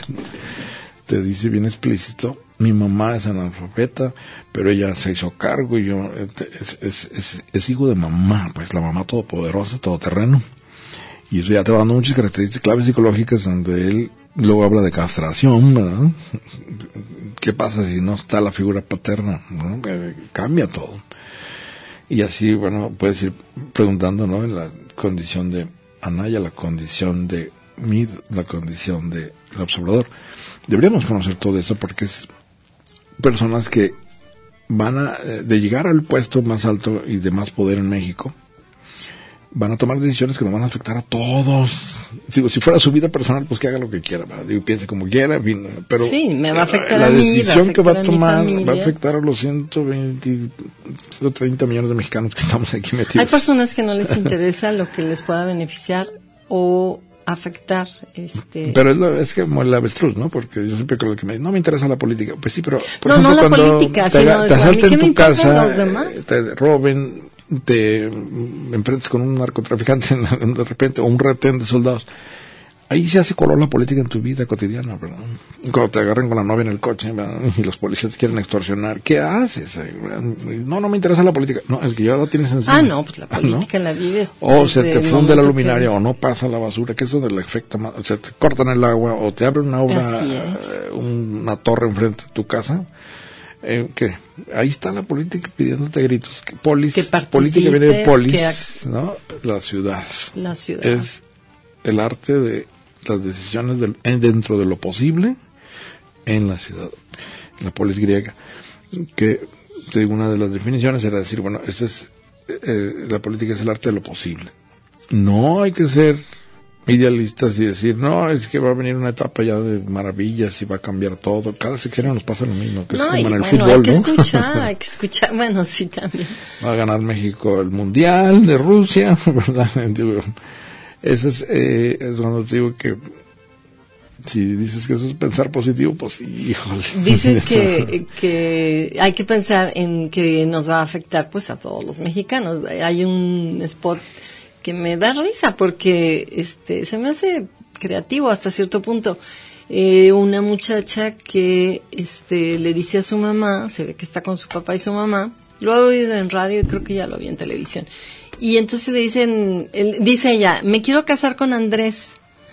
Te dice bien explícito, mi mamá es analfabeta, pero ella se hizo cargo y yo, es, es, es, es hijo de mamá, pues la mamá todopoderosa, todoterreno. Y eso ya te va dando muchas características claves psicológicas donde él luego habla de castración, ¿verdad? ¿Qué pasa si no está la figura paterna? ¿No? Cambia todo. Y así, bueno, puedes ir preguntando, ¿no? En la condición de Anaya, la condición de Mid, la condición de el observador. Deberíamos conocer todo eso porque es personas que van a, de llegar al puesto más alto y de más poder en México, van a tomar decisiones que nos van a afectar a todos. Digo, si fuera su vida personal, pues que haga lo que quiera, ¿verdad? Digo, piense como quiera, en fin, pero sí, me va a afectar la a mí, decisión va a que va a a tomar va a afectar a los ciento veinte, ciento treinta millones de mexicanos que estamos aquí metidos. Hay personas que no les interesa lo que les pueda beneficiar o afectar, este... Pero es, lo, es como el avestruz, ¿no? Porque yo siempre creo que me no me interesa la política. Pues sí, pero por no, ejemplo, no la cuando política, te, sino te asalten tu casa, los demás? te roben, te enfrentas con un narcotraficante de repente o un retén de soldados. Ahí se hace color la política en tu vida cotidiana, ¿verdad? Cuando te agarran con la novia en el coche, ¿verdad? Y los policías te quieren extorsionar, ¿qué haces? No, no me interesa la política. No, es que ya la tienes encima. Ah, no, pues la política ¿no? la vives. O se te funde la luminaria, o no pasa la basura, que es donde le afecta más. O sea, te cortan el agua, o te abren una obra, una torre enfrente de tu casa. Eh, ¿Qué? Ahí está la política pidiéndote gritos. Que polis, que política viene de polis, que... ¿no? La ciudad. La ciudad. Es el arte de las decisiones del, dentro de lo posible en la ciudad. La polis griega, que te digo, una de las definiciones era decir, bueno, esta es eh, la política es el arte de lo posible. No hay que ser idealistas y decir, no, es que va a venir una etapa ya de maravillas y va a cambiar todo. Cada sexenio nos pasa lo mismo, que no, es como en el bueno, fútbol, hay que ¿no? escuchar, hay que escuchar, bueno, sí, también. Va a ganar México el Mundial de Rusia, ¿verdad? Eso es, eh, es cuando te digo que si dices que eso es pensar positivo, pues híjole. Dices que, que hay que pensar en que nos va a afectar pues a todos los mexicanos. Hay un spot que me da risa porque este se me hace creativo hasta cierto punto. Eh, una muchacha que este le dice a su mamá, se ve que está con su papá y su mamá, lo he oído en radio y creo que ya lo vi en televisión. Y entonces le dicen, él, dice ella, me quiero casar con Andrés,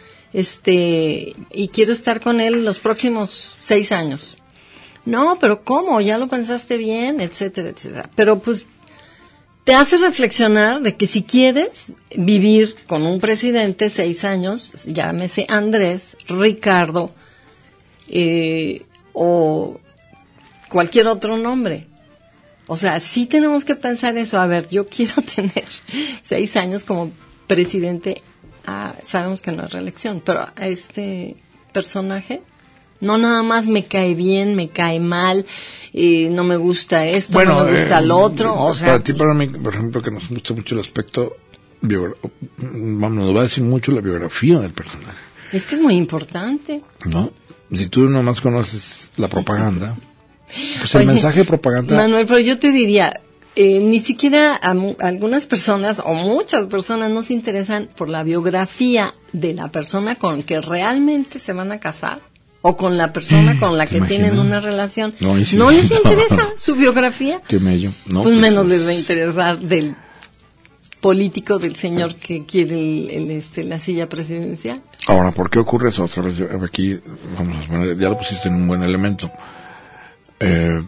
este, y quiero estar con él los próximos seis años. No, pero ¿cómo? Ya lo pensaste bien, etcétera, etcétera. Pero pues te hace reflexionar de que si quieres vivir con un presidente seis años, llámese Andrés, Ricardo, eh, o cualquier otro nombre, O sea, sí tenemos que pensar eso. A ver, yo quiero tener seis años como presidente. Ah, sabemos que no es reelección, pero a este personaje no nada más me cae bien, me cae mal, eh, no me gusta esto, bueno, no me gusta eh, lo otro. O sea, para ti, para mí, por ejemplo, que nos gusta mucho el aspecto, biogra- vamos, nos va a decir mucho la biografía del personaje. Es que es muy importante. ¿No? Si tú nomás conoces la propaganda, pues el Oye, mensaje de propaganda... Manuel, pero yo te diría, eh, ni siquiera a, mu- a algunas personas, o muchas personas, no se interesan por la biografía de la persona con que realmente se van a casar. O con la persona con la que imaginas? Tienen una relación. No, sí, ¿No les interesa no. su biografía? Qué mello. No, pues, pues menos es... les va a interesar del político, del señor que quiere el, el, este, la silla presidencial. Ahora, ¿por qué ocurre eso? Otra vez, aquí, vamos a poner, ya lo pusiste en un buen elemento. Eh,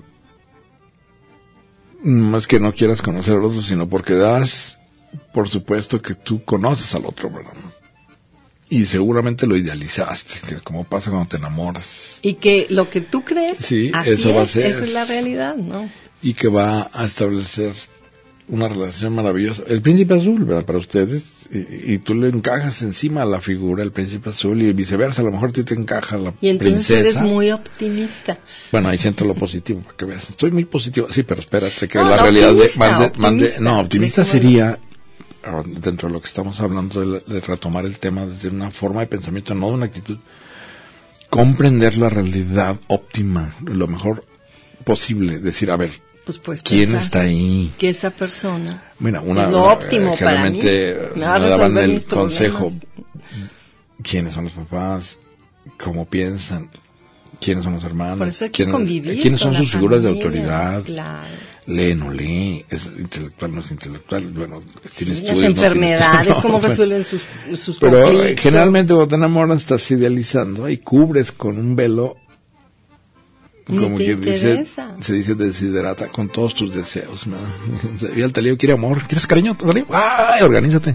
más que no quieras conocer al otro, sino porque das, por supuesto, que tú conoces al otro, ¿verdad? Y seguramente lo idealizaste, que como pasa cuando te enamoras. Y que lo que tú crees, sí, así eso es, va a ser, esa es la realidad, ¿no? Y que va a establecer una relación maravillosa. El príncipe azul, ¿verdad? Para ustedes, y, y tú le encajas encima a la figura del príncipe azul y viceversa, a lo mejor a ti te encaja la princesa. Y entonces princesa. Eres muy optimista. Bueno, ahí siento lo positivo, para que veas. Estoy muy positivo, sí, pero espérate, que no, la no, realidad de, mande, mande, no, optimista sería... dentro de lo que estamos hablando de, de retomar el tema desde una forma de pensamiento, no de una actitud, comprender la realidad óptima, lo mejor posible, decir, a ver, pues, pues, ¿quién está ahí? Que esa persona, mira, una, lo una, óptimo para mí, me, me daban el consejo, quiénes son los papás, cómo piensan, quiénes son los hermanos, por eso hay que quiénes, convivir quiénes son con sus figuras familia, de autoridad, claro. Lee, no lee, es intelectual, no es intelectual, bueno, tiene sí, estudios, las enfermedades, no, no, cómo no, resuelven sus, sus pero conflictos. Generalmente cuando te enamoras estás idealizando y cubres con un velo, como que dice, se dice desiderata con todos tus deseos, ¿no? Y el talío quiere amor, ¿quieres cariño? Talío? ¡Ay, organízate!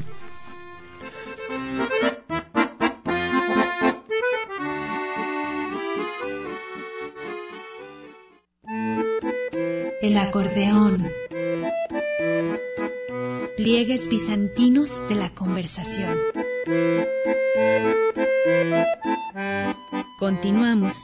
El acordeón. Pliegues bizantinos de la conversación. Continuamos.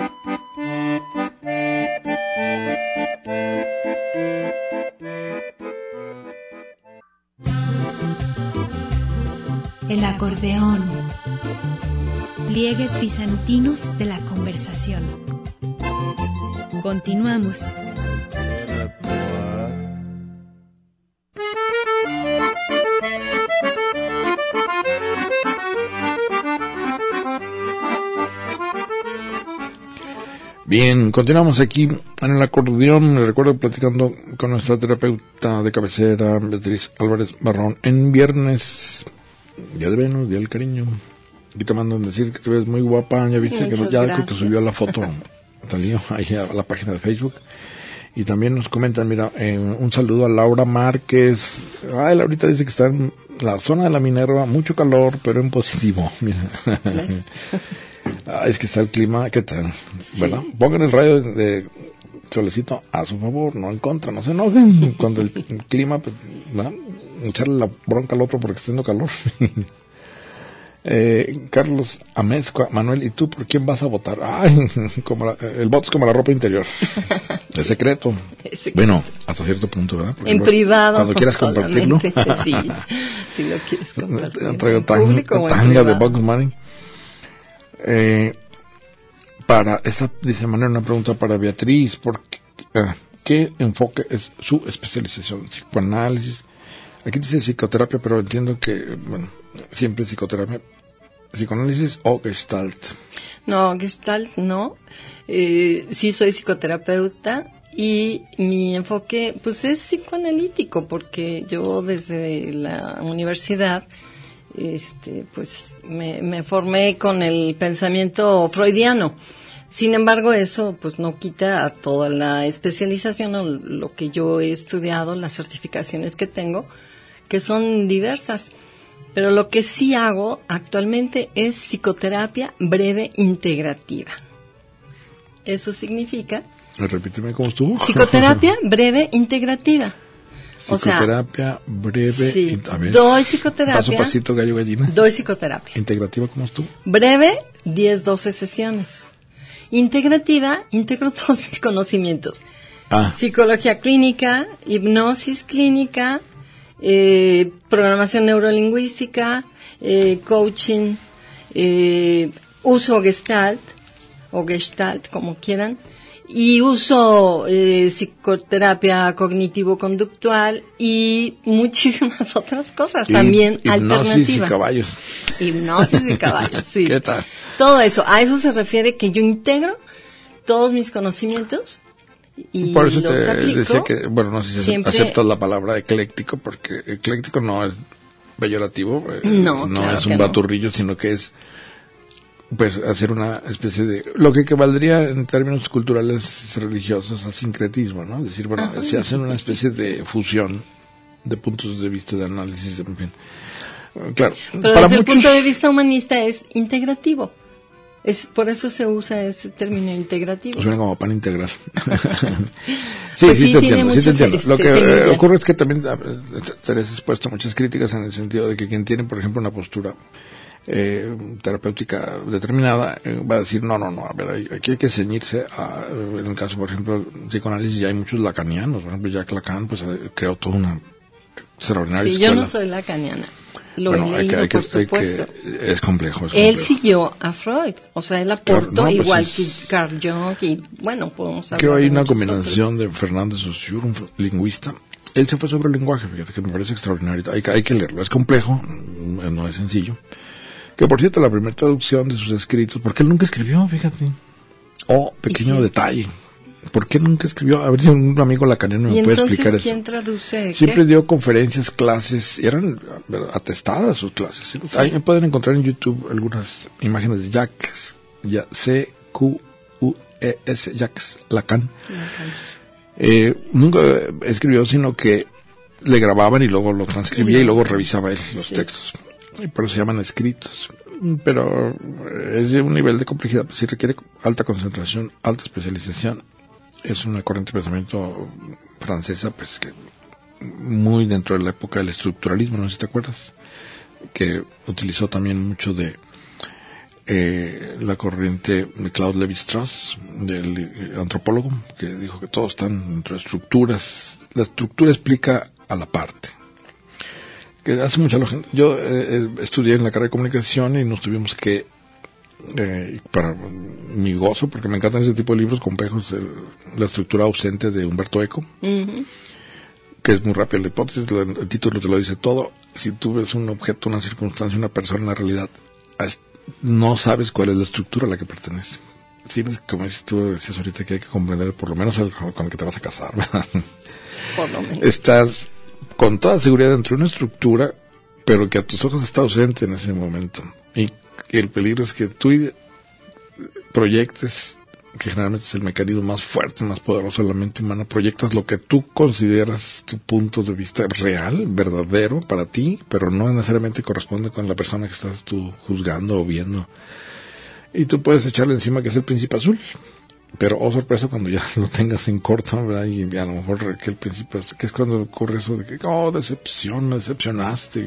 El acordeón. Pliegues bizantinos de la conversación. Continuamos. Bien, continuamos aquí en el acordeón. Me recuerdo platicando con nuestra terapeuta de cabecera, Beatriz Álvarez Barrón, en viernes, día de Venus, día del cariño. Aquí te mandan decir que te ves muy guapa, ya viste que nos, ya creo que subió la foto, salió ahí a la página de Facebook. Y también nos comentan, mira, eh, un saludo a Laura Márquez. Ay, Laurita dice que está en la zona de la Minerva, mucho calor, pero en positivo, mira. Ah, es que está el clima, ¿qué tal? Sí. Bueno, pongan el rayo de, de solecito a su favor, no en contra, no se enojen. Cuando el, el clima, pues, ¿no? Echarle la bronca al otro porque está haciendo calor. eh, Carlos Amezcua, Manuel, ¿y tú por quién vas a votar? Ay, como la, el voto es como la ropa interior. Es secreto. Es secreto. Bueno, hasta cierto punto, ¿verdad? Porque en luego, privado. Cuando quieras compartirlo. Sí, si lo quieres compartir. Traigo tanga, tanga de Bugs Bunny. Eh, para esa, dice Manuel, una pregunta para Beatriz, porque, eh, ¿qué enfoque es su especialización? Psicoanálisis, aquí dice psicoterapia, pero entiendo que, bueno, siempre psicoterapia, psicoanálisis o Gestalt. No, Gestalt no, eh, sí soy psicoterapeuta y mi enfoque pues es psicoanalítico, porque yo desde la universidad Este, pues me, me formé con el pensamiento freudiano. Sin embargo, eso pues no quita a toda la especialización o lo que yo he estudiado, las certificaciones que tengo, que son diversas. Pero lo que sí hago actualmente es psicoterapia breve integrativa. Eso significa Repíteme cómo estuvo. Psicoterapia breve integrativa. Psicoterapia o sea, breve. Sí, A ver, doy psicoterapia. paso a pasito, gallo gallina. Doy psicoterapia. Integrativa, ¿cómo estuvo? Breve, diez, doce sesiones. Integrativa, integro todos mis conocimientos. Ah, Psicología clínica, hipnosis clínica, eh, programación neurolingüística, eh, coaching, eh, uso Gestalt o Gestalt, como quieran, y uso eh, psicoterapia cognitivo-conductual y muchísimas otras cosas y- también hipnosis alternativas. y caballos. Hipnosis y caballos, sí. ¿Qué tal? Todo eso, a eso se refiere que yo integro todos mis conocimientos y Por eso los te aplico. decía que, bueno, no sé si siempre- aceptas la palabra ecléctico, porque ecléctico no es peyorativo, eh, No, claro es que un no. baturrillo, sino que es, pues, hacer una especie de, lo que equivaldría en términos culturales religiosos a sincretismo, ¿no? Es decir, bueno, Ajá. se hace una especie de fusión de puntos de vista, de análisis, en fin. Eh, Claro, Pero para desde el muchos, punto de vista humanista es integrativo. Es por eso se usa ese término integrativo. suena como pan integral. sí, Pues sí, sí, te tiene entiendo, sí te muchas, entiendo. Lo este, que eh, semillas. ocurre es que también eh, estarías expuesto a muchas críticas en el sentido de que quien tiene, por ejemplo, una postura eh, terapéutica determinada, eh, va a decir, no, no, no, a ver, hay- aquí hay que ceñirse a, eh, en el caso, por ejemplo, del psicoanálisis, ya hay muchos lacanianos, por ejemplo, Jacques Lacan, pues eh, creó toda una extraordinaria Sí, yo escuela. no soy lacaniana. Lo Bueno, he hay que, leído, hay que, por hay que- supuesto. es complejo, es Él complejo. siguió a Freud, o sea, él aportó Claro, no, pues igual es- que Carl Jung y, bueno, podemos hablar Creo hay de una muchos combinación de Fernández Saussure, un lingüista. Él se fue sobre el lenguaje, fíjate que me parece extraordinario. Hay, que- hay que leerlo, es complejo, mm, no es sencillo. Que por cierto, la primera traducción de sus escritos, porque él nunca escribió, fíjate. Oh, pequeño Y sí. detalle. ¿Por qué nunca escribió? A ver si un amigo lacaniano otros. me Y puede entonces, explicar ¿quién eso. traduce? Siempre qué? dio conferencias, clases, y eran atestadas sus clases. ¿Sí? Sí. Ahí pueden encontrar en YouTube algunas imágenes de Jacques, ya, C Q U E S, Jacques Lacan. Eh, nunca escribió, sino que le grababan y luego lo transcribía y luego revisaba él los Sí. textos. Y por eso se llaman escritos. Pero es de un nivel de complejidad, pues sí requiere alta concentración, alta especialización. Es una corriente de pensamiento francesa, pues que muy dentro de la época del estructuralismo, no sé si te acuerdas, que utilizó también mucho de eh, la corriente de Claude Lévi-Strauss, del antropólogo, que dijo que todos están dentro de estructuras. La estructura explica a la parte. Que hace mucha lógica. Yo eh, estudié en la carrera de comunicación y nos tuvimos que, eh, para mi gozo, porque me encantan ese tipo de libros complejos, eh, la estructura ausente de Humberto Eco, Ujú. que es muy rápida la hipótesis, la- el título te lo dice todo. Si tú ves un objeto, una circunstancia, una persona, una realidad, as- no sabes cuál es la estructura a la que pertenece. Tienes, como dices tú, decías ahorita, que hay que comprender por lo menos el con el que te vas a casar, ¿verdad? Por lo menos. Estás con toda seguridad dentro de una estructura, pero que a tus ojos está ausente en ese momento. Y el peligro es que tú ide- proyectes, que generalmente es el mecanismo más fuerte, más poderoso de la mente humana, proyectas lo que tú consideras tu punto de vista real, verdadero para ti, pero no necesariamente corresponde con la persona que estás tú juzgando o viendo. Y tú puedes echarle encima que es el príncipe azul. Pero, oh sorpresa, cuando ya lo tengas en corto, ¿verdad? Y a lo mejor que el principio, que es cuando ocurre eso de que, oh, decepción, me decepcionaste.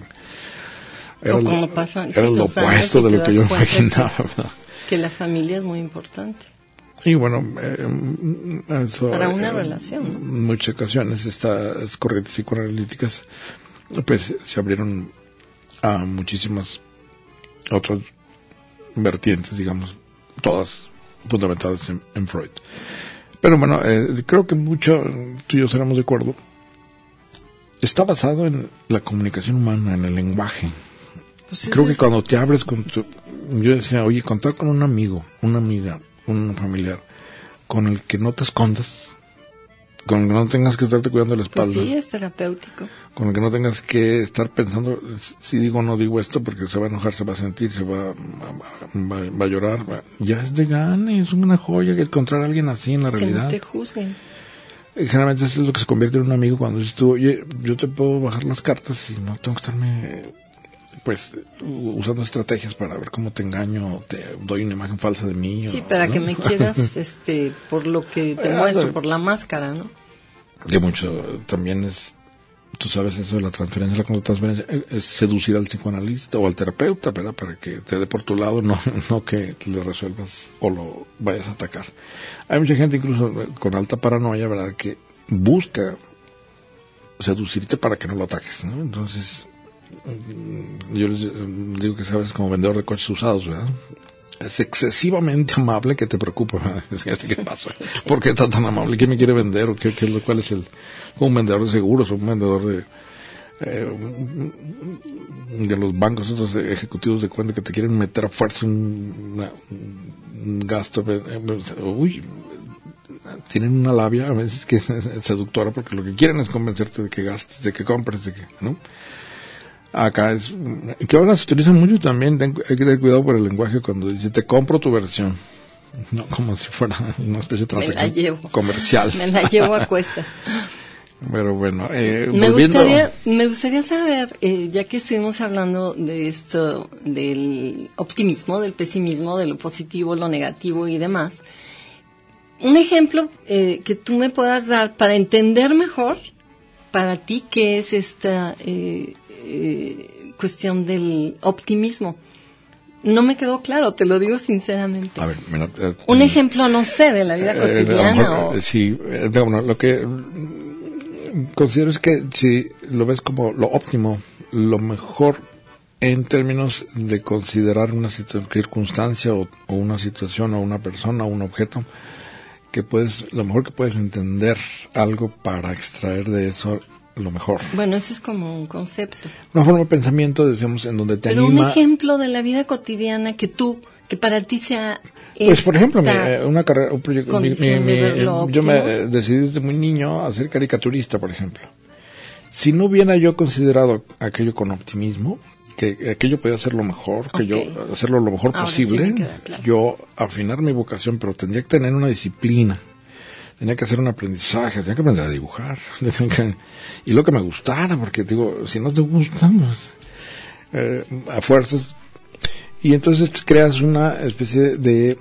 Era O lo, como pasa, era sí, lo los años opuesto y de te lo que das yo cuenta que- imaginaba, ¿verdad? Que la familia es muy importante. Y bueno, eh, eso, Para una eh, relación. en muchas ocasiones estas corrientes psicoanalíticas, pues se abrieron a muchísimas otras vertientes, digamos, todas fundamentadas en, en Freud. Pero bueno, eh, creo que mucho, tú y yo seremos de acuerdo, está basado en la comunicación humana, en el lenguaje. Pues Creo ese que es- cuando te abres con tu... Yo decía, oye, contar con un amigo, una amiga, un familiar, con el que no te escondas, con el que no tengas que estarte cuidando la Pues espalda, sí, es terapéutico. con el que no tengas que estar pensando si digo o no digo esto porque se va a enojar, se va a sentir, se va, va, va a llorar. Va. Ya es de gane, es una joya que encontrar a alguien así en la Que no realidad. te juzguen. Y generalmente eso es lo que se convierte en un amigo cuando dices tú, oye, yo te puedo bajar las cartas y no tengo que estarme pues usando estrategias para ver cómo te engaño, te doy una imagen falsa de mí. Sí, o, para ¿no? que me quieras este, por lo que te muestro, por la máscara, ¿no? Que mucho también es, tú sabes eso de la transferencia, la contratransferencia, es seducir al psicoanalista o al terapeuta, ¿verdad? Para que te dé por tu lado, no, no que le resuelvas o lo vayas a atacar. Hay mucha gente incluso con alta paranoia, ¿verdad? Que busca seducirte para que no lo ataques, ¿no? Entonces, yo les digo que sabes como vendedor de coches usados, ¿verdad? Es excesivamente amable que te preocupa, ¿verdad? ¿Qué pasa? ¿Por qué está tan amable? ¿Qué me quiere vender? ¿O qué, qué, cuál es el? Un vendedor de seguros, un vendedor de eh, de los bancos, estos ejecutivos de cuenta que te quieren meter a fuerza un, una, un gasto. Uy, tienen una labia a veces que es seductora porque lo que quieren es convencerte de que gastes, de que compres, de que, ¿no? Acá es, que ahora se utiliza mucho también, ten, hay que tener cuidado por el lenguaje cuando dice, te compro tu versión, no como si fuera una especie de transacción comercial. Me la llevo a cuestas. Pero bueno, eh, me, volviendo... gustaría, me gustaría saber, eh, ya que estuvimos hablando de esto, del optimismo, del pesimismo, de lo positivo, lo negativo y demás, un ejemplo eh, que tú me puedas dar para entender mejor para ti qué es esta eh, eh, cuestión del optimismo. No me quedó claro, te lo digo sinceramente. A ver, mira, eh, un ejemplo, no sé, de la vida eh, cotidiana. Eh, mejor, o... Sí, eh, bueno, lo que considero es que si lo ves como lo óptimo, lo mejor en términos de considerar una circunstancia o, o una situación o una persona o un objeto, que puedes, lo mejor que puedes entender algo para extraer de eso lo mejor. Bueno, ese es como un concepto. Una forma de pensamiento, decíamos, en donde te Pero anima... un ejemplo de la vida cotidiana que tú, que para ti sea... Pues, por ejemplo, mi, una carrera, un proyecto... Mi, mi, mi, yo me eh, decidí desde muy niño a ser caricaturista, por ejemplo. Si no hubiera yo considerado aquello con optimismo, que aquello podía ser lo mejor, que okay. yo hacerlo lo mejor Ahora posible, sí queda claro. Yo afinar mi vocación, pero tendría que tener una disciplina, tenía que hacer un aprendizaje, tenía que aprender a dibujar, que, y lo que me gustara, porque digo, si no te gusta, pues, eh, a fuerzas, y entonces creas una especie de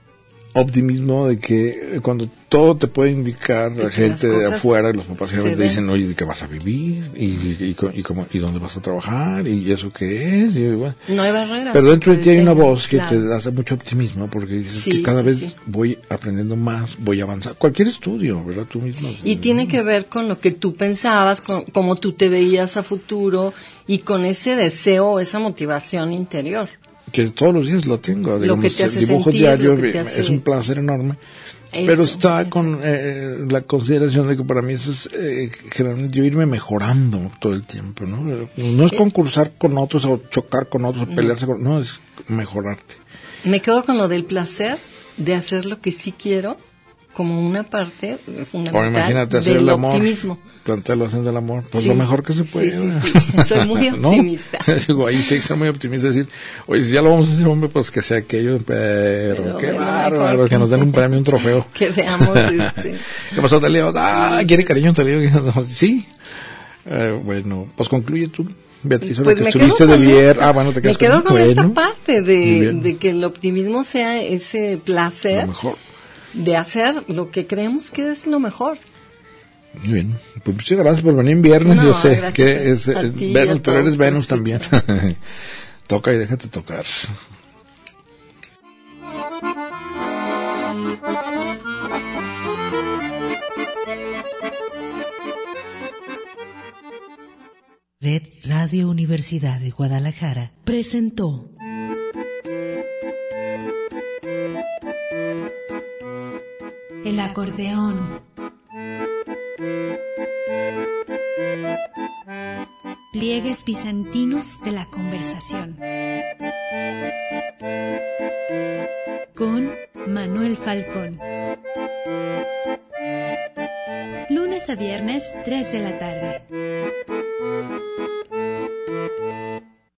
optimismo de que cuando todo te puede indicar la gente de afuera, los papás te dicen, oye, ¿de qué vas a vivir? ¿Y, y, y, y, cómo, y dónde vas a trabajar? ¿Y eso qué es? Y, bueno. No hay barreras. Pero dentro de ti hay una voz que claro. te hace mucho optimismo, porque dices sí, que cada sí, vez sí. voy aprendiendo más, voy avanzando. Cualquier estudio, ¿verdad? Tú mismo. Y ¿sí? tiene que ver con lo que tú pensabas, con cómo tú te veías a futuro y con ese deseo, esa motivación interior. Que todos los días lo tengo, digamos, lo que te hace el dibujo sentir, diario te hace... es un placer enorme, eso, pero está eso. con eh, la consideración de que para mí eso es eh, generalmente yo irme mejorando todo el tiempo, ¿no? No es ¿Sí? concursar con otros o chocar con otros, o pelearse no. con, no, es mejorarte. Me quedo con lo del placer de hacer lo que sí quiero como una parte fundamental. O imagínate hacer del el amor, optimismo. plantearlo haciendo el amor, pues sí, lo mejor que se puede. Sí, sí, sí. Soy muy optimista. ¿No? Digo, ahí sí que soy muy optimista, decir, oye, si ya lo vamos a hacer, hombre, pues que sea aquello, pero, pero qué bárbaro, que... que nos den un premio, un trofeo. Que veamos este. ¿Qué pasó, Talío? Ah, quiere cariño, Talío. Sí. Eh, bueno, pues concluye tú. Beatriz, pues que estuviste de vier... ah, bueno, te me quedo con, con bueno. esta parte de, de que el optimismo sea ese placer. Lo mejor. De hacer lo que creemos que es lo mejor. Muy bien, pues muchas gracias por venir en viernes, no, yo sé que es a ti, Venus, pero eres Venus escuchar. también. Toca y déjate tocar. Red Radio Universidad de Guadalajara presentó El acordeón. Pliegues bizantinos de la conversación. Con Manuel Falcón. Lunes a viernes, tres de la tarde.